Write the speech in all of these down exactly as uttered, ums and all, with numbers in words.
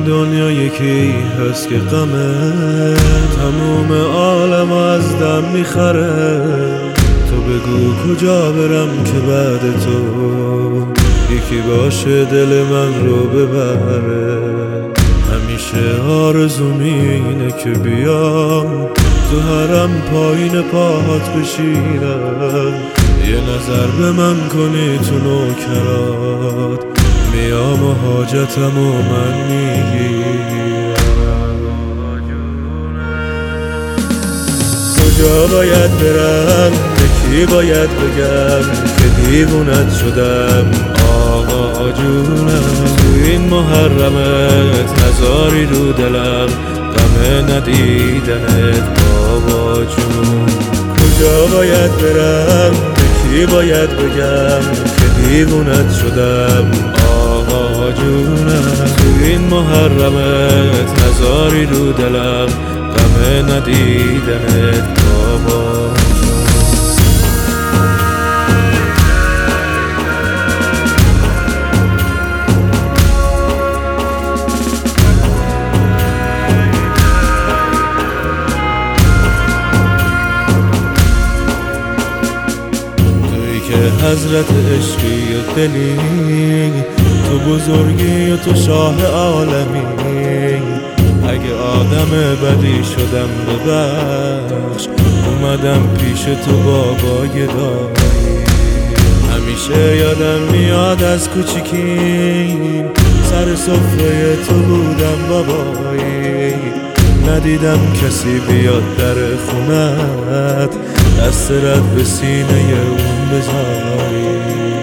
دنیا یکی هست که غمه تموم عالم از دم میخره. تو بگو کجا برم که بعد تو یکی باشه دل من رو ببره. همیشه آرزوم اینه که بیام تو حرم پایین پاهات بشینم، یه نظر به من کنی تو نوکرات، میام و حاجتم و من میگیرم. کجا باید برم به کی باید بگم که دیوونت شدم آقا جونم. تو این محرمت نذاری رو دلم غم ندیدنت بابا جون. کجا باید برم به کی باید بگم که دیوونت شدم آقا جونم. تو این محرمت نذاری رو دلم غم ندیدنت بابا. که حضرت عشقی و دلی، تو بزرگی و تو شاه عالمی. اگه آدم بدی شدم ببخش، اومدم پیش تو بابا گدایی. همیشه یادم میاد از کوچیکیم سر سفره تو بودم بابایی. ندیدم کسی بیاد در خونت دست رد به سینه اون بذاری.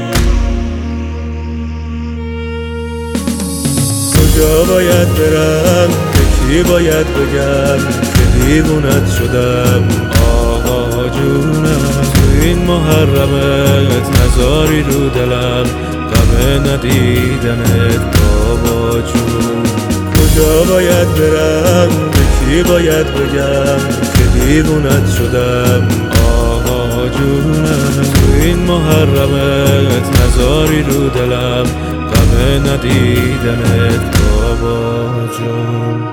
کجا باید برم به کی باید بگم که دیوونت شدم آقا جونم. تو این محرمت نذاری رو دلم غم ندیدنت بابا جون. کجا باید برم به کی باید بگم که دیوونت شدم آقا جونم. تو این محرمت نذاری رو دلم غم ندیدنت بابا جون.